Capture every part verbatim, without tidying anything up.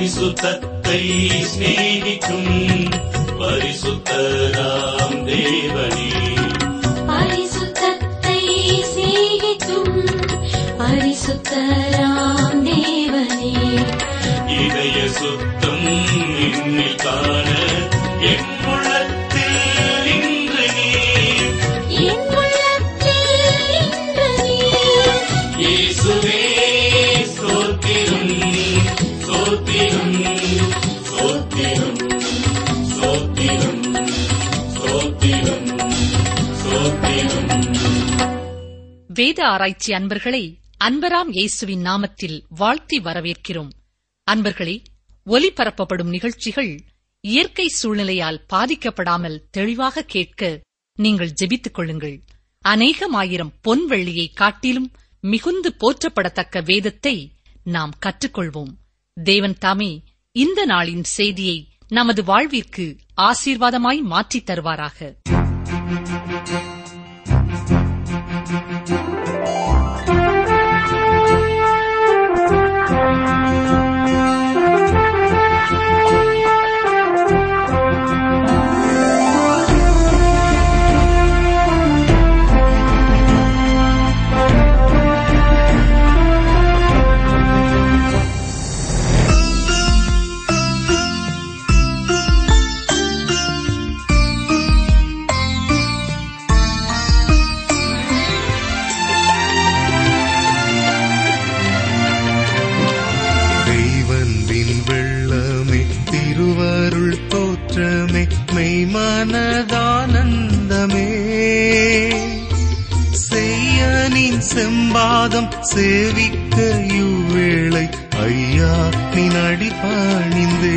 பரிசுத்தத்தை சிநேகிக்கும் பரிசுத்தராம் தேவனே, பரிசுத்தத்தை சிநேகிக்கும் பரிசுத்தராம் தேவனே, இதய சுத்தம் என்னில் காண என் உள்ளத்தில் இன்று நீர், என் உள்ளத்தில் இன்று நீர். இயேசுவே ஸ்தோத்திரம் ஸ்தோத்திரம் ஸ்தோத்திரம் ஸ்தோத்திரம் ஸ்தோத்திரம் ஸ்தோத்திரம். வேத ஆராய்ச்சி அன்பர்களை அன்பராம் இயேசுவின் நாமத்தில் வாழ்த்தி வரவேற்கிறோம். அன்பர்களே, ஒலிபரப்பப்படும் நிகழ்ச்சிகள் இயற்கை சூழ்நிலையால் பாதிக்கப்படாமல் தெளிவாக கேட்க நீங்கள் ஜெபித்துக் கொள்ளுங்கள். அநேகமாயிரம் பொன் வெள்ளியை காட்டிலும் மிகுந்து போற்றப்படத்தக்க வேதத்தை நாம் கற்றுக்கொள்வோம். தேவன் தாமே இந்த நாளின் செய்தியை நமது வாழ்விற்கு ஆசீர்வாதமாய் மாற்றித் தருவாராக. மெய்மனதானந்தமே செய்யனின் செம்பாதம் சேவிக்க இவ்வேளை ஐயா நின் அடிபணிந்தே,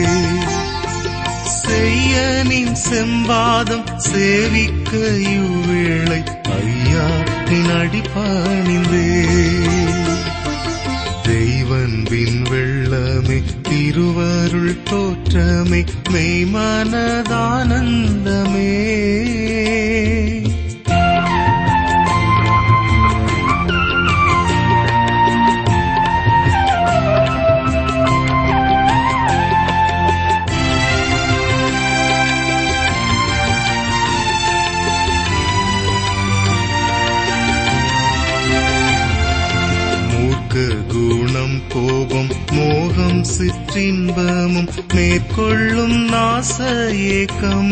செய்யனின் செம்பாதம் சேவிக்க இவ்வேளை ஐயா நின் அடிபணிந்தே. தெய்வன்பின் வெள்ளமே திருவருள் தோற்றமே மெய்மனதானந்தமே. குணம் கோபம் மோகம் சிற்றின்பமும் மேற்கொள்ளும் நாச ஏக்கம்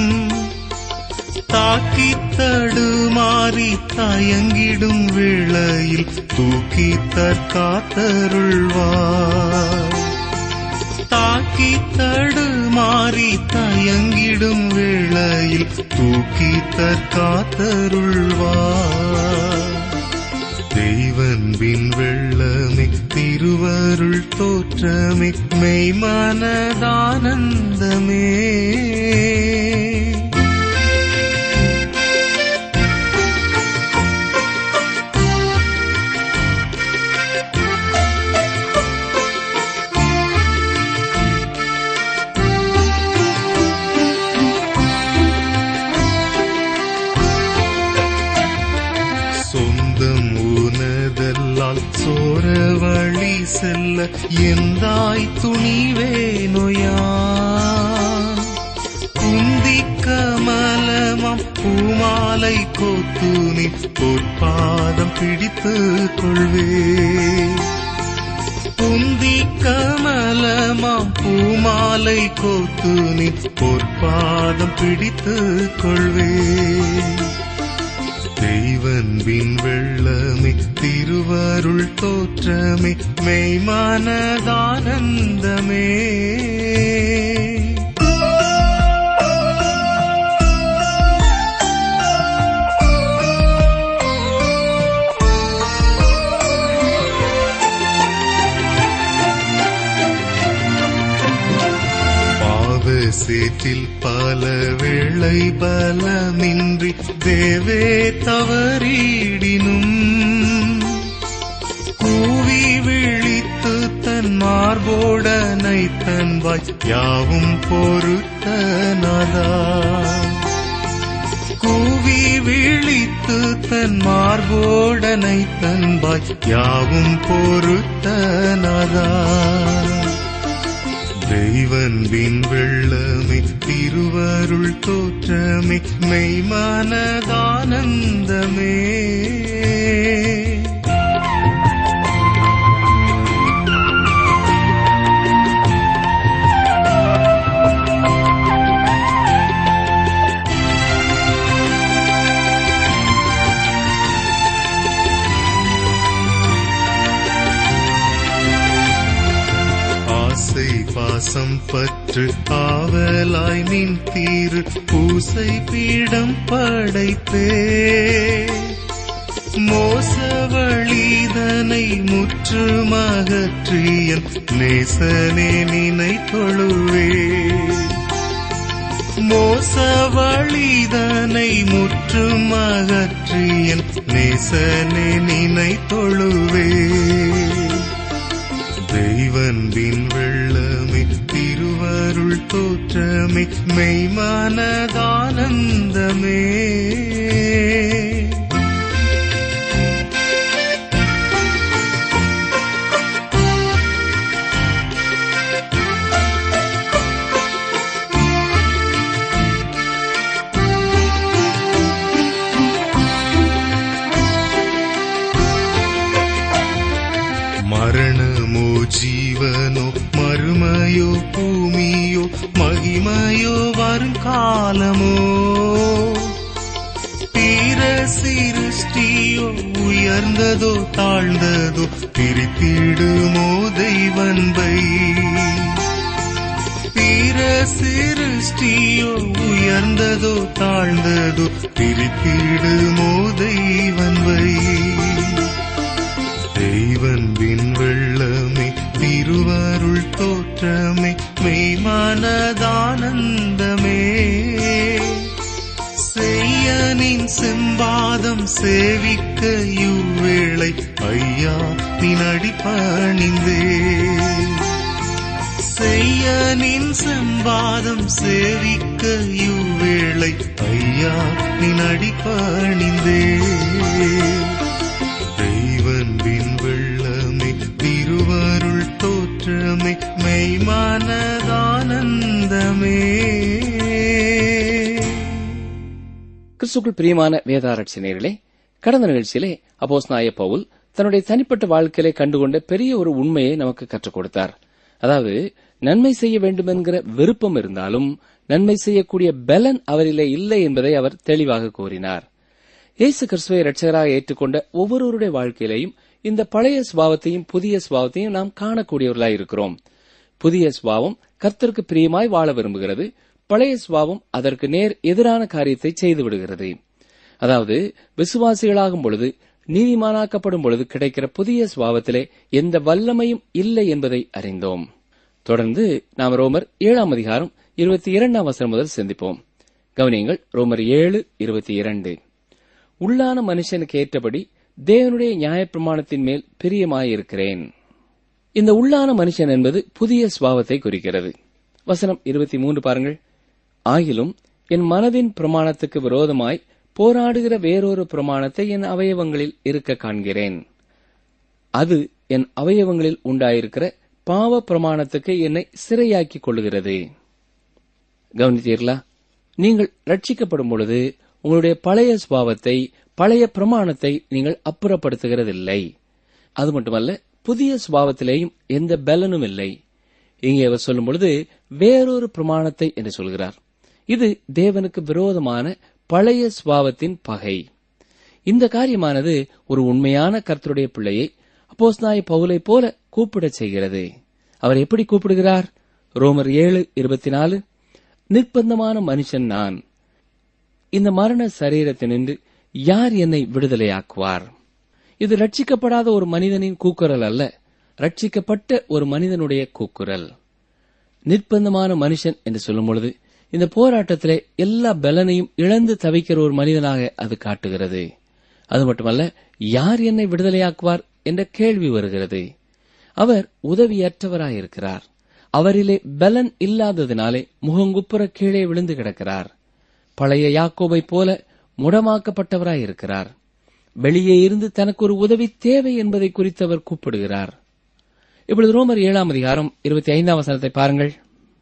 தாக்கி தடுமாறி தயங்கிடும் வேளையில் தூக்கி தற்காத்தருள்வார், தாக்கி தடுமாறி தயங்கிடும் வேளையில் தூக்கி தற்காத்தருள்வார். தெய்வன்பின் வெள்ளமே திருவருள் தோற்றமே மெய்மனதானந்தமே. சொந்தம் உனதல்லால் சோர வழி செல்ல எந்தாய் துணிவேனோயான், குந்தி கமலமாம் பூமாலை கோத்துனி பொற்பாதம் பிடித்துக் கொள்வே, குந்தி கமலமாம் பூமாலை கோத்துனி பொற்பாதம் பிடித்துக் கொள்வே. தெய்வன்பின் வெள்ளமே திருவருள் தோற்றமே மெய்மனதானந்தமே. சேற்றில் பல வேளை பலமின்றி தேவே தவறிடினும் கூவி விழித்து தன் மார்போடனை தன்வாய் யாவும் பொறுத்தனதா, கூவி விழித்து தன் மார்போடனை தன்வாய் யாவும் பொறுத்தனதா. தெய்வன்பின் வெள்ளமே திருவருள் தோற்றமே மெய்மானதானந்தமே. பாசம் பற்று ஆவலாய் நின் தீரு பூசை பீடம் படைத்தே மோசவழிதனை முற்றுமகற்றியன் நேசனே நினை தொழுவே. மோசவழிதனை முற்றுமகற்றியன் நேசனே நினை தொழுவே. தெய்வன்பின் வெள்ளமே திருவருள் தோற்றமே மெய்மானதானந்தமே. மரணமோ ஜீவனோ மறுமையோ பூமியோ மகிமையோ வருங்காலமோ தீர சிருஷ்டியோ உயர்ந்ததோ தாழ்ந்ததோ பிரித்திடுமோ தெய்வன்பை. தீர சிருஷ்டியோ உயர்ந்ததோ தாழ்ந்ததோ பிரித்திடுமோ தெய்வன்பை. தெய்வன்பின் வெள்ளமே திருவருள் தோற்றமே மெய்மானதானந்தமே. செய்யனின் செம்பாதம் சேவிக்க இவ்வேளை ஐயா நின் அடிபணிந்தே. செய்யனின் செம்பாதம் சேவிக்க இவ்வேளை ஐயா நின் அடிபணிந்தே. தெய்வன்பின் வெள்ளமே திருவருள் தோற்றமே மெய்மானதானந்தமே. கிறிஸ்துக்குள் பிரியமான வேதாராய்ச்சி நேயர்களே, கடந்த நிகழ்ச்சியிலே அப்போஸ்தலனாகிய பவுல் தன்னுடைய தனிப்பட்ட வாழ்க்கையிலே கண்டுகொண்ட பெரிய ஒரு உண்மையை நமக்கு கற்றுக் கொடுத்தார். அதாவது, நன்மை செய்ய வேண்டும் என்கிற விருப்பம் இருந்தாலும் நன்மை செய்யக்கூடிய பலன் அவரிலே இல்லை என்பதை அவர் தெளிவாக கூறினார். இயேசு கிறிஸ்துவை இரட்சகராக ஏற்றுக்கொண்ட ஒவ்வொருவருடைய வாழ்க்கையிலேயும் இந்த பழைய சுபாவத்தையும் புதிய சுபாவத்தையும் நாம் காணக்கூடியவர்களாய் இருக்கிறோம். புதிய சுபாவம் கர்த்தருக்கு பிரியமாய் வாழ விரும்புகிறது. பழைய சுபாவம் அதற்கு நேர் எதிரான காரியத்தை செய்துவிடுகிறது. அதாவது, விசுவாசிகளாகும் பொழுது, நீதிமானாக்கப்படும் பொழுது கிடைக்கிற புதிய சுபாவத்திலே எந்த வல்லமையும் இல்லை என்பதை அறிந்தோம். தொடர்ந்து நாம் ரோமர் ஏழாம் அதிகாரம் இருபத்தி இரண்டாம் வசனம் முதல் சிந்திப்போம். கவனியங்கள், ரோமர் ஏழு இருபத்தி இரண்டு. உள்ளான மனுஷனுக்கு ஏற்றபடி தேவனுடைய நியாயப்பிரமாணத்தின் மேல் பிரியமாயிருக்கிறேன். இந்த உள்ளான மனுஷன் என்பது புதிய சுபாவத்தை குறிக்கிறது. வசனம் இருபத்தி மூன்று பாருங்கள். ஆகிலும் என் மனதின் பிரமாணத்துக்கு விரோதமாய் போராடுகிற வேறொரு பிரமாணத்தை என் அவயவங்களில் இருக்க காண்கிறேன். அது என் அவயவங்களில் உண்டாயிருக்கிற பாவ பிரமாணத்துக்கு என்னை சிறையாக்கிக் கொள்ளுகிறது. கவனித்தீர்களா? நீங்கள் ரட்சிக்கப்படும் பொழுது உங்களுடைய பழைய சுபாவத்தை, பழைய பிரமாணத்தை நீங்கள் அப்புறப்படுத்துகிறதில்லை. அது மட்டுமல்ல, புதிய சுபாவத்திலேயும் எந்த பலனும் இல்லை. இங்கே அவர் சொல்லும் பொழுது வேறொரு பிரமாணத்தை என்று சொல்கிறார். இது தேவனுக்கு விரோதமான பழைய சுபாவத்தின் பகை. இந்த காரியமானது ஒரு உண்மையான கர்த்தருடைய பிள்ளையை அப்போஸ்தலனாகிய பவுலை போல கூப்பிடச் செய்கிறது. அவர் எப்படி கூப்பிடுகிறார்? ரோமர் ஏழு இருபத்தி நாலு. நிர்பந்தமான மனுஷன் நான், இந்த மரண சரீரத்தினின்று யார் என்னை விடுதலையாக்குவார்? இது ரட்சிக்கப்படாத ஒரு மனிதனின் கூக்குரல் அல்ல, ரட்சிக்கப்பட்ட ஒரு மனிதனுடைய கூக்குரல். நிர்பந்தமான மனுஷன் என்று சொல்லும் பொழுது இந்த போராட்டத்திலே எல்லா பலனையும் இழந்து தவிக்கிற ஒரு மனிதனாக அது காட்டுகிறது. அது மட்டுமல்ல, யார் என்னை விடுதலையாக்குவார் என்ற கேள்வி வருகிறது. அவர் உதவியற்றவராயிருக்கிறார். அவரிலே பலன் இல்லாததினாலே முகங்குப்புற கீழே விழுந்து கிடக்கிறார். பழைய யாக்கோபை போல முடமாக்கப்பட்டவராயிருக்கிறார். வெளியே இருந்து தனக்கு ஒரு உதவி தேவை என்பதை குறித்து அவர் கூப்பிடுகிறார். இப்பொழுது ரோமர் ஏழாம் அதிகாரம் இருபத்தி ஐந்தாம் வசனத்தை பாருங்கள்.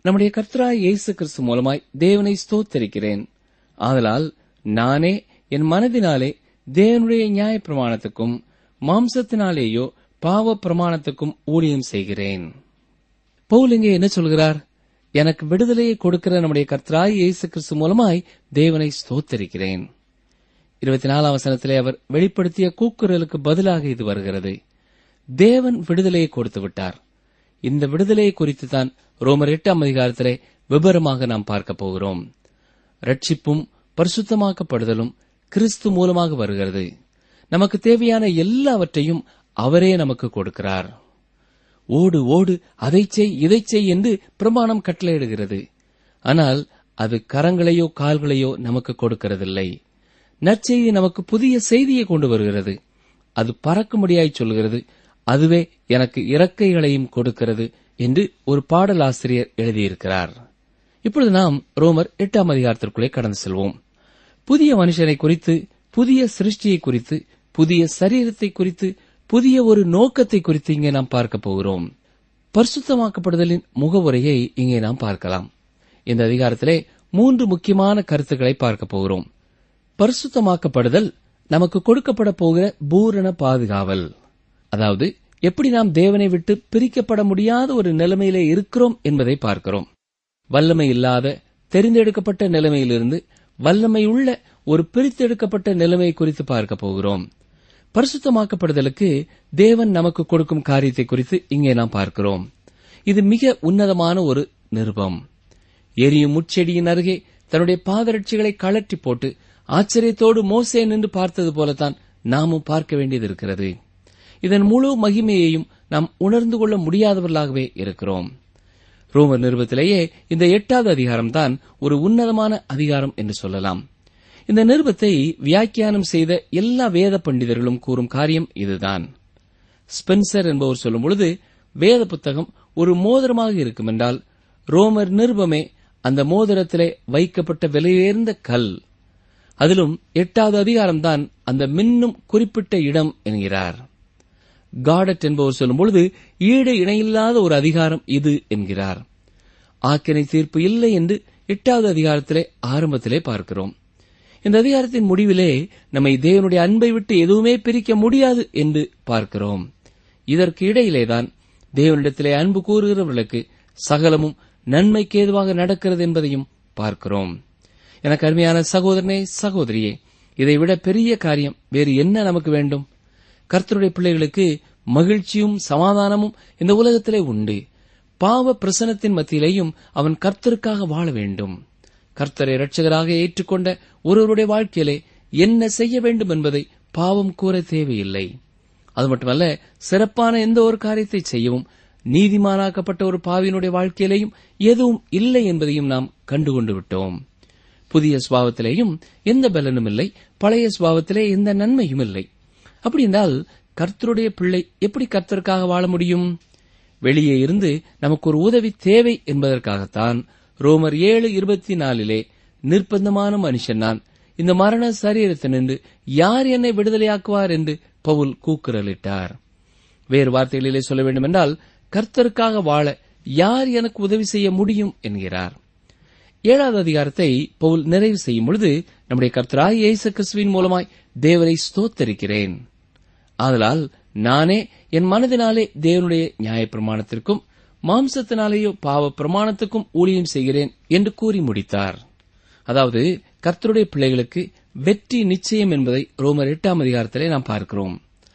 நம்முடைய கர்த்தராய் இயேசு கிறிஸ்து மூலமாய் தேவனை ஸ்தோத்தரிக்கிறேன். ஆதலால் நானே என் மனதினாலே தேவனுடைய நியாய பிரமாணத்துக்கும் மாம்சத்தினாலேயோ பாவ பிரமாணத்துக்கும் ஊழியம் செய்கிறேன். பவுல் இங்கே என்ன சொல்கிறார்? எனக்கு விடுதலையை கொடுக்கிற நம்முடைய கர்த்தராய் இயேசு கிறிஸ்து மூலமாய் தேவனை ஸ்தோத்தரிக்கிறேன். இருபத்தி நாலாம் வசனத்திலே அவர் வெளிப்படுத்திய கூக்குரலுக்கு பதிலாக இது வருகிறது. தேவன் விடுதலையை கொடுத்து விட்டார். இந்த விடுதலையை குறித்து தான் ரோமர் எட்டாம் அதிகாரத்திலே விபரமாக நாம் பார்க்க போகிறோம். ரட்சிப்பும் பரிசுத்தமாக்கப்படுதலும் கிறிஸ்து மூலமாக வருகிறது. நமக்கு தேவையான எல்லாவற்றையும் அவரே நமக்கு கொடுக்கிறார். ஓடு ஓடு, அதை செய் இதை செய் என்று பிரமாணம் கட்டளையிடுகிறது. ஆனால் அது கரங்களையோ கால்களையோ நமக்கு கொடுக்கிறதில்லை. நற்செய்தி நமக்கு புதிய செய்தியை கொண்டு வருகிறது. அது பறக்கும்படியாய் சொல்கிறது. அதுவே எனக்கு இறக்கைகளையும் கொடுக்கிறது என்று ஒரு பாடலாசிரியர் எழுதியிருக்கிறார். இப்பொழுது நாம் ரோமர் எட்டாம் அதிகாரத்திற்குள்ளே கடந்து செல்வோம். புதிய மனுஷனை குறித்து, புதிய சிருஷ்டியை குறித்து, புதிய சரீரத்தை குறித்து, புதிய ஒரு நோக்கத்தை குறித்து இங்கே நாம் பார்க்க போகிறோம். பரிசுத்தமாக்கப்படுதலின் முகவுரையை இங்கே நாம் பார்க்கலாம். இந்த அதிகாரத்திலே மூன்று முக்கியமான கருத்துக்களை பார்க்க போகிறோம். பரிசுத்தமாக்கப்படுதல் நமக்கு கொடுக்கப்பட போகிற பூரண பாதுகாவல், அதாவது எப்படி நாம் தேவனை விட்டு பிரிக்கப்பட முடியாத ஒரு நிலைமையிலே இருக்கிறோம் என்பதை பார்க்கிறோம். வல்லமை இல்லாத தெரிந்தெடுக்கப்பட்ட நிலைமையிலிருந்து வல்லமை உள்ள ஒரு பிரித்தெடுக்கப்பட்ட நிலைமை குறித்து பார்க்க போகிறோம். பரிசுத்தமாக்கப்படுதலுக்கு தேவன் நமக்கு கொடுக்கும் காரியத்தை குறித்து இங்கே நாம் பார்க்கிறோம். இது மிக உன்னதமான ஒரு நிருபம். எரியும் முட்செடியின் அருகே தன்னுடைய பாதரட்சிகளை கழற்றி போட்டு ஆச்சரியத்தோடு மோசே நின்று பார்த்தது போலத்தான் நாமும் பார்க்க வேண்டியது இருக்கிறது. இதன் முழு மகிமையையும் நாம் உணர்ந்து கொள்ள முடியாதவர்களாகவே இருக்கிறோம். ரோமர் நிருபத்திலேயே இந்த எட்டாவது அதிகாரம்தான் ஒரு உன்னதமான அதிகாரம் என்று சொல்லலாம். இந்த நிருபத்தை வியாக்கியானம் செய்த எல்லா வேத பண்டிதர்களும் கூறும் காரியம் இதுதான். ஸ்பென்சர் என்பவர் சொல்லும் பொழுது, வேத புத்தகம் ஒரு மோதிரமாக இருக்கும் என்றால் ரோமர் நிருபமே அந்த மோதிரத்திலே வைக்கப்பட்ட விலையுயர்ந்த கல். அதிலும் எட்டாவது அதிகாரம்தான் அந்த மின்னும் குறிப்பிட்ட இடம் என்கிறார். காடட் என்பவர் சொல்லும் பொழுது, ஈடு இணையில்லாத ஒரு அதிகாரம் இது என்கிறார். ஆக்கினை தீர்ப்பு இல்லை என்று எட்டாவது அதிகாரத்திலே ஆரம்பத்திலே பார்க்கிறோம். இந்த அதிகாரத்தின் முடிவிலே நம்மை தேவனுடைய அன்பை விட்டு எதுவுமே பிரிக்க முடியாது என்று பார்க்கிறோம். இதற்கு இடையிலேதான் தேவனிடத்திலே அன்பு கூறுகிறவர்களுக்கு சகலமும் நன்மைக்கு ஏதுவாக நடக்கிறது என்பதையும் பார்க்கிறோம். எனக்கு அருமையான சகோதரனே, சகோதரியே, இதைவிட பெரிய காரியம் வேறு என்ன நமக்கு வேண்டும்? கர்த்தருடைய பிள்ளைகளுக்கு மகிழ்ச்சியும் சமாதானமும் இந்த உலகத்திலே உண்டு. பாவ பிரசனத்தின் மத்தியிலேயும் அவன் கர்த்தருக்காக வாழ வேண்டும். கர்த்தரை இரட்சகராக ஏற்றுக்கொண்ட ஒருவருடைய வாழ்க்கையிலே என்ன செய்ய வேண்டும் என்பதை பாவம் கூற தேவையில்லை. அது மட்டுமல்ல, சிறப்பான எந்த ஒரு காரியத்தை செய்யவும் நீதிமானாக்கப்பட்ட ஒரு பாவியினுடைய வாழ்க்கையிலேயும் எதுவும் இல்லை என்பதையும் நாம் கண்டுகொண்டு விட்டோம். புதிய சுபாவத்திலேயும் எந்த பலனும் இல்லை, பழைய சுபாவத்திலே எந்த நன்மையும் இல்லை. அப்படி என்றால் கர்த்தருடைய பிள்ளை எப்படி கர்த்தருக்காக வாழ முடியும்? வெளியே இருந்து நமக்கு ஒரு உதவி தேவை என்பதற்காகத்தான் ரோமர் ஏழு இருபத்தி நாலிலே நிர்பந்தமான மனுஷன் நான், இந்த மரண சரீரத்தினின்று யார் என்னை விடுதலையாக்குவார் என்று பவுல் கூக்குரலிட்டார். வேறு வார்த்தைகளிலே சொல்ல வேண்டுமென்றால், கர்த்தருக்காக வாழ யார் எனக்கு உதவி செய்ய முடியும் என்கிறார். ஏழாவது அதிகாரத்தை பவுல் நிறைவு செய்யும் பொழுது, நம்முடைய கர்த்தராய் இயேசு கிறிஸ்துவின் மூலமாய் தேவனை ஸ்தோத்தரிக்கிறேன். ஆதலால் நானே என் மனதினாலே தேவனுடைய நியாயப்பிரமாணத்திற்கும் மாம்சத்தினாலேயோ பாவ பிரமாணத்துக்கும் ஊழியம் செய்கிறேன் என்று கூறி முடித்தார். அதாவது கர்த்தருடைய பிள்ளைகளுக்கு வெற்றி நிச்சயம் என்பதை ரோமர் எட்டாம் அதிகாரத்திலே நாம் பார்க்கிறோம்.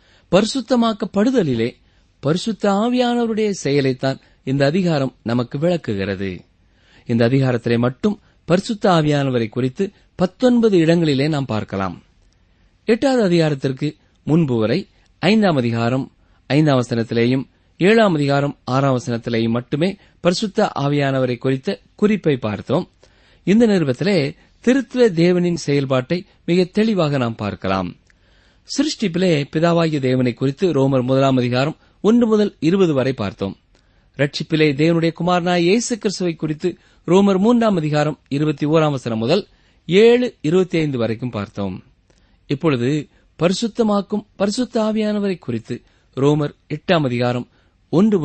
பரிசுத்தமாக்கப்படுதலிலே பரிசுத்த ஆவியானவருடைய செயலைத்தான் இந்த அதிகாரம் நமக்கு விளக்குகிறது. இந்த அதிகாரத்திலே மட்டும் பரிசுத்த ஆவியானவரை குறித்து பத்தொன்பது இடங்களிலே நாம் பார்க்கலாம். எட்டாவது அதிகாரத்திற்கு முன்பு வரை ஐந்தாம் அதிகாரம் ஐந்தாம் வசனத்திலேயும் ஏழாம் அதிகாரம் ஆறாம் வசனத்திலேயும் மட்டுமே பரிசுத்த ஆவியானவரை குறித்த குறிப்பை பார்த்தோம். இந்த நிருபத்திலே திருத்துவ தேவனின் செயல்பாட்டை மிக தெளிவாக நாம் பார்க்கலாம். சிருஷ்டிப்பிலே பிதாவாகிய தேவனை குறித்து ரோமர் முதலாம் அதிகாரம் ஒன்று முதல் இருபது வரை பார்த்தோம். ரட்சிப்பிலே தேவனுடைய குமாரனாய் இயேசு கிறிஸ்துவை குறித்து ரோமர் மூன்றாம் அதிகாரம் இருபத்தி ஓராம் வசனம் முதல் ஏழு இருபத்தி ஐந்து வரைக்கும் பார்த்தோம். இப்பொழுது பரிசுத்தமாக்கும் பரிசுத்த ஆவியானவரை குறித்து ரோமர் எட்டாம் அதிகாரம் ஒன்று முதல்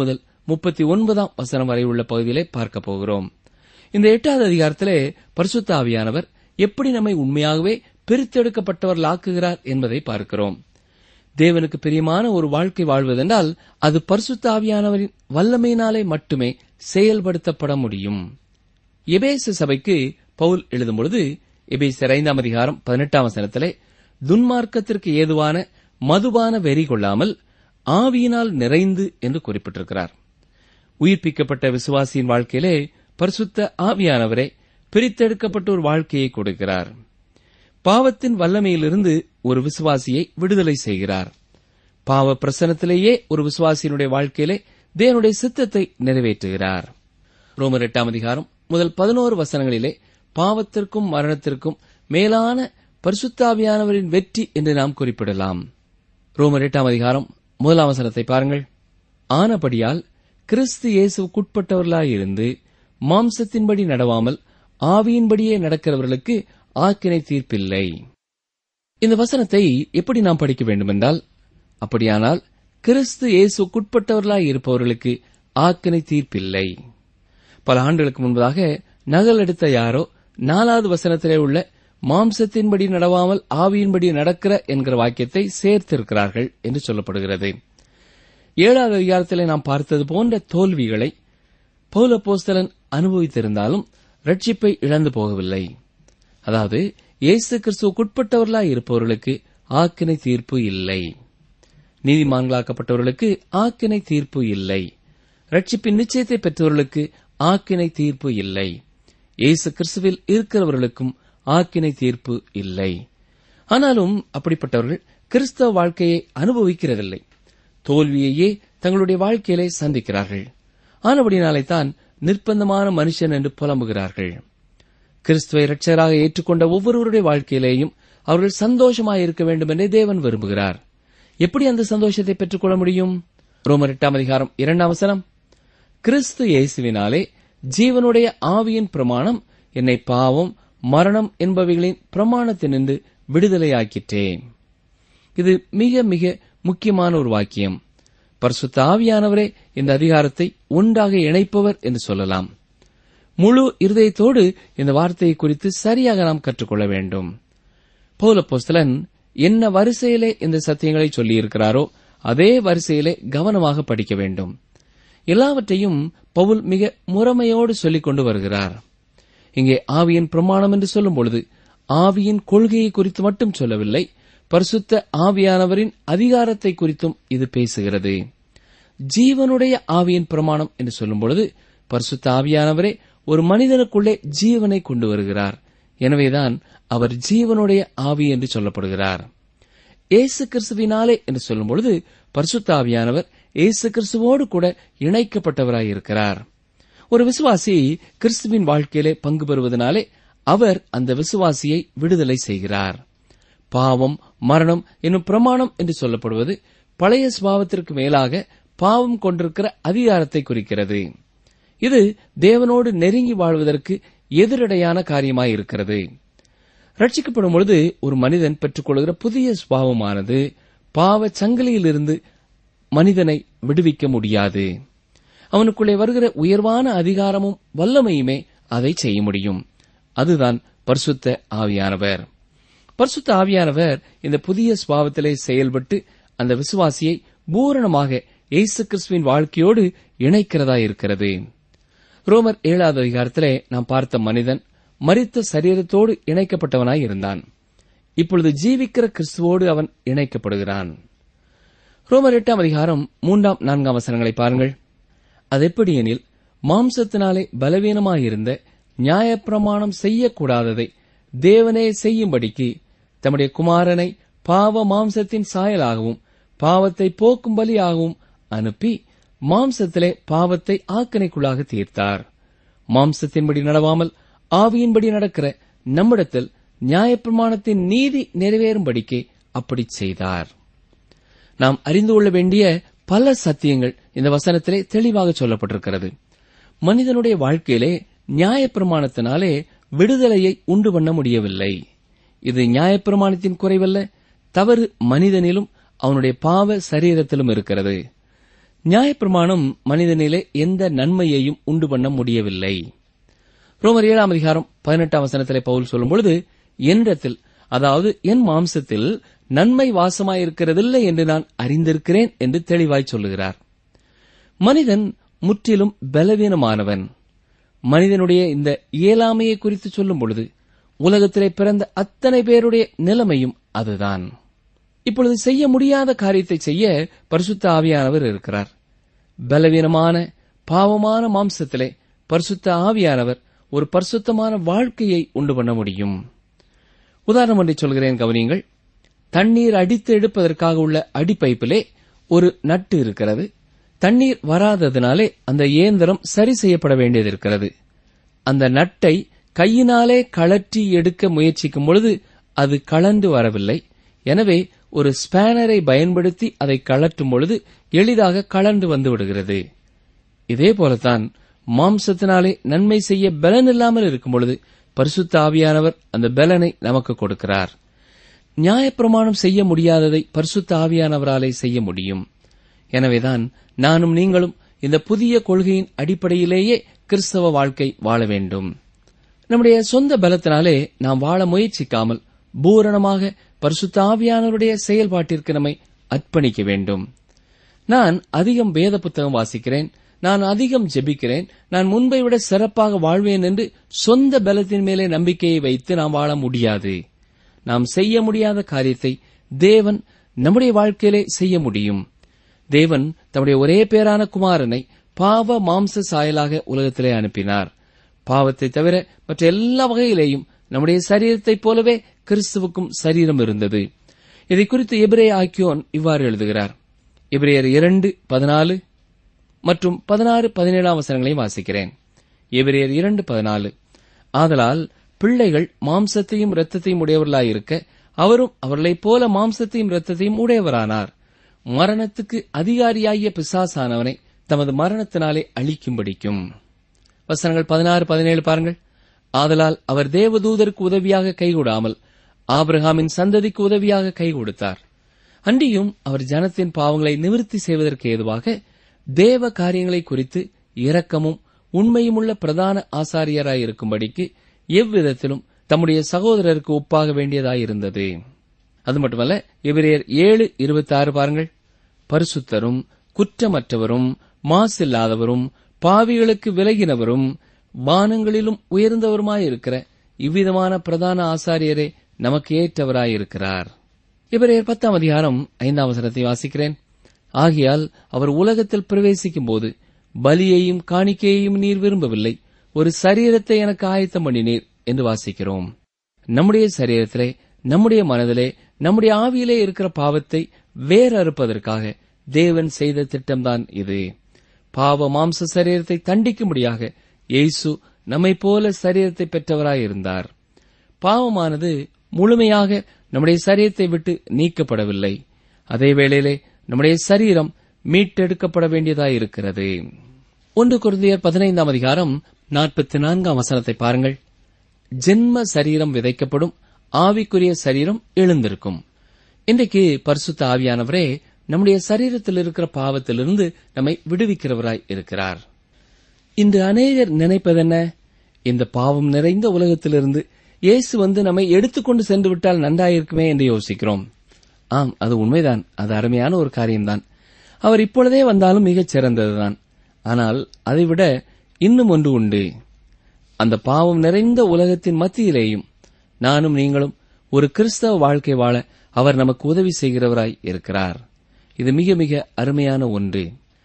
முப்பத்தி ஒன்பதாம் வசனம் வரை உள்ள பகுதியிலே பார்க்க போகிறோம். இந்த எட்டாவது அதிகாரத்திலே பரிசுத்த ஆவியானவர் எப்படி நம்மை உண்மையாகவே பிரித்தெடுக்கப்பட்டவர்களாக்குகிறார் என்பதை பார்க்கிறோம். தேவனுக்கு பிரியமான ஒரு வாழ்க்கை வாழ்வதென்றால் அது பரிசுத்த ஆவியானவரின் வல்லமையினாலே மட்டுமே செயல்படுத்தப்பட முடியும். எபேசு சபைக்கு பவுல் எழுதும்பொழுது எபேசியர் ஐந்தாம் அதிகாரம் பதினெட்டாம் வசனத்திலே துன்மார்க்கத்திற்கு ஏதுவான மதுபான வெறி கொள்ளாமல் ஆவியினால் நிறைந்து என்று குறிப்பிட்டிருக்கிறார். உயிர்ப்பிக்கப்பட்ட விசுவாசியின் வாழ்க்கையிலே பரிசுத்த ஆவியானவரே பிரித்தெடுக்கப்பட்ட ஒரு வாழ்க்கையை கொடுக்கிறார். பாவத்தின் வல்லமையிலிருந்து ஒரு விசுவாசியை விடுதலை செய்கிறார். பாவ பிரசனத்திலேயே ஒரு விசுவாசியினுடைய வாழ்க்கையிலே தேவனுடைய சித்தத்தை நிறைவேற்றுகிறார். ரோமர் எட்டாம் அதிகாரம் முதல் பதினோரு வசனங்களிலே பாவத்திற்கும் மரணத்திற்கும் மேலான பரிசுத்தாவியானவரின் வெற்றி என்று நாம் குறிப்பிடலாம். ரோமர் எட்டாம் அதிகாரம் முதலாம் வசனத்தை பாருங்கள். ஆனபடியால் கிறிஸ்து இயேசுவுக்குட்பட்டவர்களாயிருந்து மாம்சத்தின்படி நடவாமல் ஆவியின்படியே நடக்கிறவர்களுக்கு ஆக்கினை தீர்ப்பில்லை. இந்த வசனத்தை எப்படி நாம் படிக்க வேண்டுமென்றால், அப்படியானால் கிறிஸ்து இயேசுக்குட்பட்டவர்களாய் இருப்பவர்களுக்கு ஆக்கினை தீர்ப்பில்லை. பல ஆண்டுகளுக்கு முன்பதாக நகல் எடுத்த யாரோ நாலாவது வசனத்திலே உள்ள மாம்சத்தின்படி நடவாமல் ஆவியின்படி நடக்கிற என்கிற வாக்கியத்தை சேர்த்திருக்கிறார்கள் என்று சொல்லப்படுகிறது. ஏழாவது அதிகாரத்திலே நாம் பார்த்தது போன்ற தோல்விகளை பவுல் அப்போஸ்தலன் அனுபவித்திருந்தாலும் ரட்சிப்பை இழந்து போகவில்லை. அதாவது இயேசு கிறிஸ்துவுக்குட்பட்டவர்களாய் இருப்பவர்களுக்கு ஆக்கினை தீர்ப்பு இல்லை. நீதிமான்களாக்கப்பட்டவர்களுக்கு ஆக்கினை தீர்ப்பு இல்லை. ரட்சிப்பின் நிச்சயத்தை பெற்றவர்களுக்கு ஆக்கினை தீர்ப்பு இல்லை. இயேசு கிறிஸ்துவில் இருக்கிறவர்களுக்கும் ஆக்கினை தீர்ப்பு இல்லை. ஆனாலும் அப்படிப்பட்டவர்கள் கிறிஸ்தவ வாழ்க்கையை அனுபவிக்கிறதில்லை. தோல்வியையே தங்களுடைய வாழ்க்கையிலே சந்திக்கிறார்கள். ஆனபடினாலே தான் நிர்பந்தமான மனுஷன் என்று புலம்புகிறார்கள். கிறிஸ்துவை இரட்சகராக ஏற்றுக்கொண்ட ஒவ்வொருவருடைய வாழ்க்கையிலேயும் அவர்கள் சந்தோஷமாயிருக்க வேண்டும் என்றே தேவன் விரும்புகிறார். எப்படி அந்த சந்தோஷத்தை பெற்றுக் கொள்ள முடியும்? ரோமர் எட்டாம் அதிகாரம் இரண்டாம் வசனம், கிறிஸ்து இயேசுவினாலே ஜீவனுடைய ஆவியின் பிரமாணம் என்னை பாவம் மரணம் என்பவைகளின் பிரமாணத்தினின்று விடுதலையாக்கிற்றேன். இது மிக மிக முக்கியமான ஒரு வாக்கியம். பரிசுத்த ஆவியானவரே இந்த அதிகாரத்தை ஒன்றாக இணைப்பவர் என்று சொல்லலாம். முழு இருதயத்தோடு இந்த வார்த்தையை குறித்து சரியாக நாம் கற்றுக்கொள்ள வேண்டும். பவுல் அப்போஸ்தலன் என்ன வரிசையிலே இந்த சத்தியங்களை சொல்லியிருக்கிறாரோ அதே வரிசையிலே கவனமாக படிக்க வேண்டும். எல்லாவற்றையும் பவுல் மிக முறைமையோடு சொல்லிக் கொண்டு வருகிறார். இங்கே ஆவியின் பிரமாணம் என்று சொல்லும் பொழுது ஆவியின் கொள்கையை குறித்து மட்டும் சொல்லவில்லை, பரிசுத்த ஆவியானவரின் அதிகாரத்தை குறித்தும் இது பேசுகிறது. ஜீவனுடைய ஆவியின் பிரமாணம் என்று சொல்லும் பொழுது பரிசுத்த ஆவியானவரே ஒரு மனிதனுக்குள்ளே ஜீவனை கொண்டு வருகிறார். எனவேதான் அவர் ஜீவனுடைய ஆவி என்று சொல்லப்படுகிறார். இயேசு கிறிஸ்துவினாலே என்று சொல்லும் பொழுது பரிசுத்த ஆவியானவர் இயேசு கிறிஸ்துவோடு கூட இணைக்கப்பட்டவராயிருக்கிறார். ஒரு விசுவாசி கிறிஸ்துவின் வாழ்க்கையிலே பங்கு பெறுவதனாலே அவர் அந்த விசுவாசியை விடுதலை செய்கிறார். பாவம் மரணம் என்னும் பிரமாணம் என்று சொல்லப்படுவது பழைய சுபாவத்திற்கு மேலாக பாவம் கொண்டிருக்கிற அதிகாரத்தை குறிக்கிறது. இது தேவனோடு நெருங்கி வாழ்வதற்கு எதிரடையான காரியமாயிருக்கிறது. ரட்சிக்கப்படும் பொழுது ஒரு மனிதன் பெற்றுக் கொள்கிற புதிய சுபாவமானது பாவ சங்கிலியிலிருந்து மனிதனை விடுவிக்க முடியாது. அவனுக்குள்ளே வருகிற உயர்வான அதிகாரமும் வல்லமையுமே அதை செய்ய முடியும். அதுதான் பரிசுத்த ஆவியானவர். பரிசுத்த ஆவியானவர் இந்த புதிய சுபாவத்திலே செயல்பட்டு அந்த விசுவாசியை பூரணமாக இயேசு கிறிஸ்துவின் வாழ்க்கையோடு இணைக்கிறதா இருக்கிறது. ரோமர் ஏழாவது அதிகாரத்திலே நாம் பார்த்த மனிதன் மரித்த சரீரத்தோடு இணைக்கப்பட்டவனாய் இருந்தான். இப்பொழுது ஜீவிக்கிற கிறிஸ்துவோடு அவன் இணைக்கப்படுகிறான். ரோமர் எட்டாம் அதிகாரம் மூன்றாம் நான்காம் வசனங்களை பாருங்கள். அதெப்படியெனில் மாம்சத்தினாலே பலவீனமாயிருந்த நியாயப்பிரமாணம் செய்யக்கூடாததை தேவனே செய்யும்படிக்கு தம்முடைய குமாரனை பாவ மாம்சத்தின் சாயலாகவும் பாவத்தை போக்கும் பலியாகவும் அனுப்பி மாம்சத்திலே பாவத்தை ஆக்கினைக்குள்ளாக தீர்த்தார். மாம்சத்தின்படி நடவாமல் ஆவியின்படி நடக்கிற நம்மிடத்தில் நியாயப்பிரமாணத்தின் நீதி நிறைவேறும்படிக்கே அப்படி செய்தார். நாம் அறிந்து கொள்ள வேண்டிய பல சத்தியங்கள் இந்த வசனத்திலே தெளிவாக சொல்லப்பட்டிருக்கிறது. மனிதனுடைய வாழ்க்கையிலே நியாயப்பிரமாணத்தினாலே விடுதலையை உண்டு பண்ண முடியவில்லை. இது நியாயப்பிரமாணத்தின் குறைவல்ல, தவறு மனிதனிலும் அவனுடைய பாவ சரீரத்திலும் இருக்கிறது. நியாயப்பிரமாணம் மனிதனிலே எந்த நன்மையையும் உண்டு பண்ண முடியவில்லை. ரோமர் ஏழாம் அதிகாரம் பதினெட்டாம் வசனத்திலே பவுல் சொல்லும்பொழுது, என்னிடத்தில், அதாவது என் மாம்சத்தில் நன்மை வாசமாயிருக்கிறதில்லை என்று நான் அறிந்திருக்கிறேன் என்று தெளிவாய் சொல்லுகிறார். மனிதன் முற்றிலும் பலவீனமானவன். மனிதனுடைய இந்த இயலாமையை குறித்து சொல்லும் பொழுது உலகத்திலே பிறந்த அத்தனை பேருடைய நிலைமையும் அதுதான். இப்பொழுது செய்ய முடியாத காரியத்தை செய்ய பரிசுத்த ஆவியானவர் இருக்கிறார். பலவீனமான பாவமான மாம்சத்திலே பரிசுத்த ஆவியானவர் ஒரு பரிசுத்தமான வாழ்க்கையை உண்டு பண்ண முடியும். உதாரணம் ஒன்றை சொல்கிறேன், கவனியுங்கள். தண்ணீர் அடித்து எடுப்பதற்காக உள்ள அடிப்பைப்பிலே ஒரு நட்டு இருக்கிறது. தண்ணீர் வராததினாலே அந்த இயந்திரம் சரி செய்யப்பட வேண்டியது இருக்கிறது. அந்த நட்டை கையினாலே கழற்றி எடுக்க முயற்சிக்கும் பொழுது அது கழண்டு வரவில்லை. எனவே ஒரு ஸ்பேனரை பயன்படுத்தி அதை கழற்றும் பொழுது எளிதாக கழண்டு வந்து விடுகிறது. இதே போலத்தான் மாம்சத்தினாலே நன்மை செய்ய பலன் இல்லாமல் இருக்கும் பொழுது பரிசுத்த ஆவியானவர் அந்த பலனை நமக்கு கொடுக்கிறார். நியாயப்பிரமாணம் செய்ய முடியாததை பரிசுத்த ஆவியானவராலே செய்ய முடியும். எனவேதான் நானும் நீங்களும் இந்த புதிய கொள்கையின் அடிப்படையிலேயே கிறிஸ்தவ வாழ்க்கை வாழ வேண்டும். நம்முடைய சொந்த பலத்தினாலே நாம் வாழ முயற்சிக்காமல் பூரணமாக பரிசுத்த ஆவியானவருடைய செயல்பாட்டிற்கு நம்மை அர்ப்பணிக்க வேண்டும். நான் அதிகம் வேத புத்தகம் வாசிக்கிறேன், நான் அதிகம் ஜெபிக்கிறேன், நான் முன்பை விட சிறப்பாக வாழ்வேன் என்று சொந்த பலத்தின் மேலே நம்பிக்கையை வைத்து நாம் வாழ முடியாது. நாம் செய்ய முடியாத காரியத்தை தேவன் நம்முடைய வாழ்க்கையிலே செய்ய முடியும். தேவன் தம்முடைய ஒரே பேரான குமாரனை பாவ மாம்ச சாயலாக உலகத்திலே அனுப்பினார். பாவத்தை தவிர மற்ற எல்லா வகையிலேயும் நம்முடைய சரீரத்தைப் போலவே கிறிஸ்துவுக்கும் சரீரம் இருந்தது. இதை குறித்து எபிரேய ஆக்கியோன் இவ்வாறு எழுதுகிறார். எபிரேயர் இரண்டு பதினாலு மற்றும் பதினாறு பதினேழாம் வசனங்களையும் வாசிக்கிறேன். எபிரேயர் இரண்டு பதினாலு, ஆதலால் பிள்ளைகள் மாம்சத்தையும் இரத்தத்தையும் உடையவர்களாயிருக்க அவரும் அவர்களைப் போல மாம்சத்தையும் இரத்தத்தையும் உடையவரானார். மரணத்துக்கு அதிகாரியாகிய பிசாசானவனை தமது மரணத்தினாலே அழிக்கும்படிக்கும். வசனங்கள் பதினாறு பதினேழு பாருங்கள். ஆதலால் அவர் தேவதூதருக்கு உதவியாக கைகூடாமல் ஆபிரகாமின் சந்ததிக்கு உதவியாக கை கொடுத்தார். அன்றியும் அவர் ஜனத்தின் பாவங்களை நிவர்த்தி செய்வதற்கு ஏதுவாக தேவ காரியங்களை குறித்து இரக்கமும் உண்மையுமுள்ள பிரதான ஆசாரியராயிருக்கும்படிக்கு எவ்விதத்திலும் தம்முடைய சகோதரருக்கு ஒப்பாக வேண்டியதாயிருந்தது. அது மட்டுமல்ல, எபிரேயர் ஏழு இருபத்தி ஆறு பாருங்கள். பரிசுத்தரும் குற்றமற்றவரும் மாசில்லாதவரும் பாவிகளுக்கு விலகினவரும் வானங்களிலும் உயர்ந்தவருமாயிருக்கிற இவ்விதமான பிரதான ஆசாரியரே நமக்கு ஏற்றவராயிருக்கிறார். எபிரேயர் பத்தாம் அதிகாரம் ஐந்தாம் வசனத்தை வாசிக்கிறேன். ஆகையால் அவர் உலகத்தில் பிரவேசிக்கும் போது பலியையும் காணிக்கையையும் நீர் விரும்பவில்லை, ஒரு சரீரத்தை எனக்கு ஆயத்தம் பண்ணினீர் என்று வாசிக்கிறோம். நம்முடைய சரீரத்திலே, நம்முடைய மனதிலே, நம்முடைய ஆவியிலே இருக்கிற பாவத்தை வேறறுப்பதற்காக தேவன் செய்த திட்டம்தான் இது. பாவ மாம்ச சரீரத்தை தண்டிக்கும்படியாக இயேசு நம்மை போல சரீரத்தை பெற்றவராயிருந்தார். பாவமானது முழுமையாக நம்முடைய சரீரத்தை விட்டு நீக்கப்படவில்லை. அதே வேளையிலே நம்முடைய சரீரம் மீட்டெடுக்கப்பட வேண்டியதாயிருக்கிறது. ஒன்று கொரிந்தியர் பதினைந்தாம் அதிகாரம் நாற்பத்தி நான்காம் வசனத்தை பாருங்கள். ஜென்ம சரீரம் விதைக்கப்படும், ஆவிக்குரிய சரீரம் எழுந்திருக்கும். இன்றைக்கு பரிசுத்த ஆவியானவரே நம்முடைய சரீரத்தில் இருக்கிற பாவத்திலிருந்து நம்மை விடுவிக்கிறவராய் இருக்கிறார். இன்று அநேகர் நினைப்பதென்ன? இந்த பாவம் நிறைந்த உலகத்திலிருந்து இயேசு வந்து நம்மை எடுத்துக்கொண்டு சென்று விட்டால் நன்றாயிருக்குமே என்று யோசிக்கிறோம். ஆம், அது உண்மைதான். அது அருமையான ஒரு காரியம்தான். அவர் இப்பொழுதே வந்தாலும் மிகச் சிறந்ததுதான். ஆனால் அதைவிட இன்னும் ஒன்று உண்டு. அந்த பாவம் நிறைந்த உலகத்தின் மத்தியிலேயும் நானும் நீங்களும் ஒரு கிறிஸ்தவ வாழ்க்கை வாழ அவர் நமக்கு உதவி செய்கிறவராய் இருக்கிறார். இது மிக மிக அருமையான ஒன்று.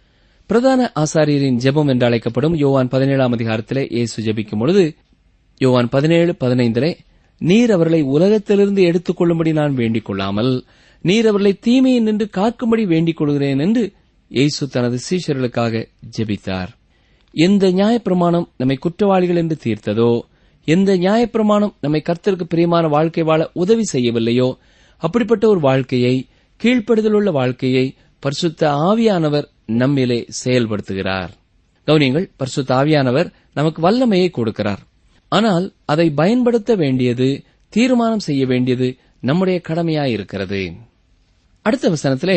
பிரதான ஆசாரியரின் ஜெபம் என்று அழைக்கப்படும் யோவான் பதினேழாம் அதிகாரத்திலே இயேசு ஜெபிக்கும் பொழுது, யோவான் பதினேழு பதினைந்திலே, நீர் அவர்களை உலகத்திலிருந்து எடுத்துக் கொள்ளும்படி நான் வேண்டிக் கொள்ளாமல் நீர் அவர்களை தீமையை நின்று காக்கும்படி வேண்டிக் கொள்கிறேன் என்று இயேசு தனது சீஷர்களுக்காக ஜெபித்தார். எந்த நியாயப்பிரமாணம் நம்மை குற்றவாளிகள் என்று தீர்த்ததோ, எந்த நியாயப்பிரமாணம் நம்மை கர்த்தருக்கு பிரியமான வாழ்க்கை வாழ உதவி செய்யவில்லையோ, அப்படிப்பட்ட ஒரு வாழ்க்கையை, கீழ்ப்படுதலுள்ள வாழ்க்கையை பரிசுத்த ஆவியானவர் நம்மிலே செயல்படுத்துகிறார். கவனியங்கள், பரிசுத்த ஆவியானவர் நமக்கு வல்லமையை கொடுக்கிறார். ஆனால் அதை பயன்படுத்த வேண்டியது, தீர்மானம் செய்ய வேண்டியது நம்முடைய கடமையாயிருக்கிறது. அடுத்த வசனத்திலே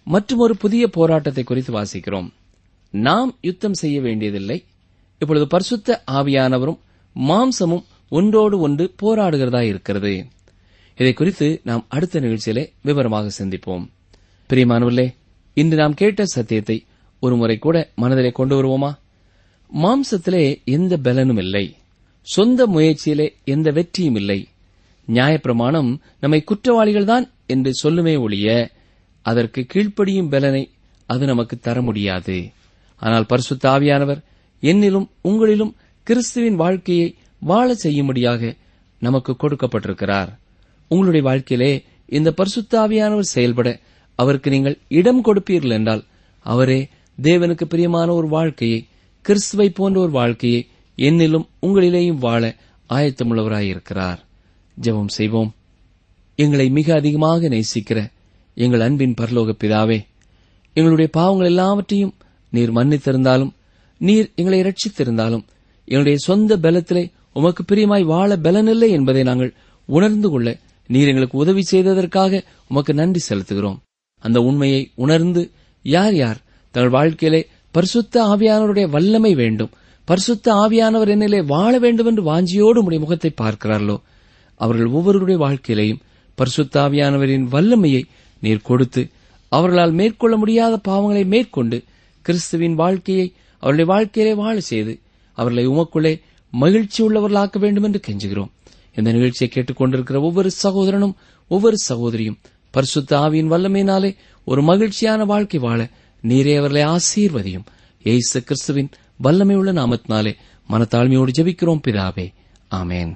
மற்றும் ஒரு புதிய போராட்டத்தை குறித்து வாசிக்கிறோம். நாம் யுத்தம் செய்ய வேண்டியதில்லை. இப்பொழுது பரிசுத்த ஆவியானவரும் மாம்சமும் ஒன்றோடு ஒன்று போராடுகிறதா இருக்கிறது. இதை குறித்து நாம் அடுத்த நிகழ்ச்சியிலே விவரமாக சிந்திப்போம். பிரியமானவர்களே, இன்று நாம் கேட்ட சத்தியத்தை ஒருமுறை கூட மனதிலே கொண்டு வருவோமா? மாம்சத்திலே எந்த பலனும் இல்லை, சொந்த முயற்சியிலே எந்த வெற்றியும் இல்லை. நியாயப்பிரமாணம் நம்மை குற்றவாளிகள்தான் என்று சொல்லுமே ஒழிய அதற்கு கீழ்ப்படியும் பலனை அது நமக்கு தர முடியாது. ஆனால் பரிசுத்த ஆவியானவர் என்னிலும் உங்களிலும் கிறிஸ்துவின் வாழ்க்கையை வாழ செய்யும்படியாக நமக்கு கொடுக்கப்பட்டிருக்கிறார். உங்களுடைய வாழ்க்கையிலே இந்த பரிசுத்த ஆவியானவர் செயல்பட அவருக்கு நீங்கள் இடம் கொடுப்பீர்கள் என்றால் அவரே தேவனுக்கு பிரியமான ஒரு வாழ்க்கையை, கிறிஸ்துவை போன்ற ஒரு வாழ்க்கையை என்னிலும் உங்களிலேயும் வாழ ஆயத்தமுள்ளவராயிருக்கிறார். ஜெபம் செய்வோம். எங்களை மிக அதிகமாக நேசிக்கிற எங்கள் அன்பின் பரலோக பிதாவே, எங்களுடைய பாவங்கள் எல்லாவற்றையும் நீர் மன்னித்திருந்தாலும், நீர் எங்களை ரட்சித்திருந்தாலும், எங்களுடைய சொந்த பலத்திலே உமக்கு பிரியமாய் வாழ பலனில்லை என்பதை நாங்கள் உணர்ந்து கொள்ள நீர் எங்களுக்கு உதவி செய்ததற்காக உமக்கு நன்றி செலுத்துகிறோம். அந்த உண்மையை உணர்ந்து யார் யார் தங்கள் வாழ்க்கையிலே பரிசுத்த ஆவியானவருடைய வல்லமை வேண்டும், பரிசுத்த ஆவியானவர் என்னிலே வாழ வேண்டும் என்று வாஞ்சியோடு உம்முடைய முகத்தை பார்க்கிறார்களோ அவர்கள் ஒவ்வொருடைய வாழ்க்கையிலேயும் பரிசுத்த ஆவியானவரின் வல்லமையை நீர் கொடுத்து அவர்களால் மேற்கொள்ள முடியாத பாவங்களை மேற்கொண்டு கிறிஸ்துவின் வாழ்க்கையை அவருடைய வாழ்க்கையிலே வாழ செய்து அவர்களை உமக்குள்ளே மகிழ்ச்சி உள்ளவர்களாக்க வேண்டும் என்று கெஞ்சுகிறோம். இந்த நிகழ்ச்சியை கேட்டுக் கொண்டிருக்கிற ஒவ்வொரு சகோதரனும் ஒவ்வொரு சகோதரியும் பரிசுத்த ஆவியின் வல்லமையினாலே ஒரு மகிழ்ச்சியான வாழ்க்கை வாழ நீரே அவர்களை ஆசீர்வதியும். இயேசு கிறிஸ்துவின் வல்லமை உள்ள நாமத்தினாலே மனத்தாழ்மையோடு ஜெபிக்கிறோம் பிதாவே, ஆமென்.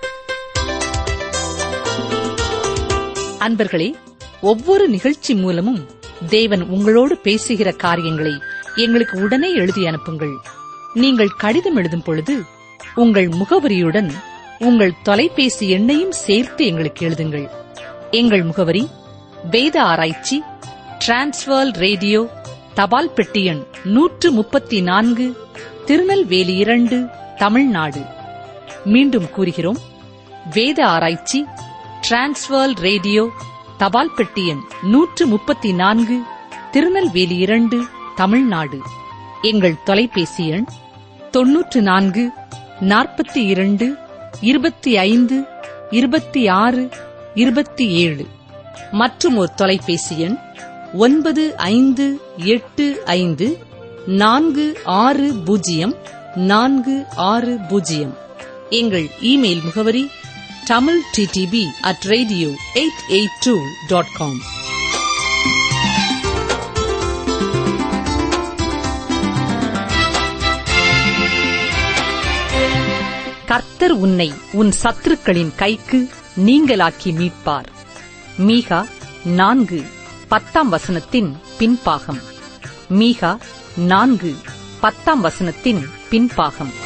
அன்பர்களே, ஒவ்வொரு நிகழ்ச்சி மூலமும் தேவன் உங்களோடு பேசுகிற காரியங்களை எங்களுக்கு உடனே எழுதி அனுப்புங்கள். நீங்கள் கடிதம் எழுதும் பொழுது உங்கள் முகவரியுடன் உங்கள் தொலைபேசி எண்ணையும் சேர்த்து எங்களுக்கு எழுதுங்கள். எங்கள் முகவரி: வேத ஆராய்ச்சி, டிரான்ஸ்வர் ரேடியோ, தபால் பெட்டி எண் நூற்று முப்பத்தி நான்கு, திருநெல்வேலி இரண்டு, தமிழ்நாடு. மீண்டும் கூறுகிறோம், வேத ஆராய்ச்சி, டிரான்ஸ்வர் ரேடியோ, தபால் பெட்டி எண் நூற்று முப்பத்தி நான்கு, திருநெல்வேலி இரண்டு, தமிழ்நாடு. எங்கள் தொலைபேசி எண் தொன்னூற்று நான்கு நாற்பத்தி இரண்டு இருபத்தி ஐந்து இருபத்தி ஆறு இருபத்தி ஏழு. மற்றும் ஒரு தொலைபேசி எண் ஒன்பது ஐந்து எட்டு ஐந்து நான்கு ஆறு பூஜ்ஜியம் நான்கு ஆறு பூஜ்ஜியம். எங்கள் இமெயில் முகவரி Tamil DTP at radio eight eight two dot com. கர்த்தர் உன்னை உன் சத்துருக்களின் கைக்கு நீங்கலாக்கி மீட்பார். மீகா நான்கு பத்தாம் வசனத்தின் பின்பாகம். மீகா நான்கு பத்தாம் வசனத்தின் பின்பாகம்.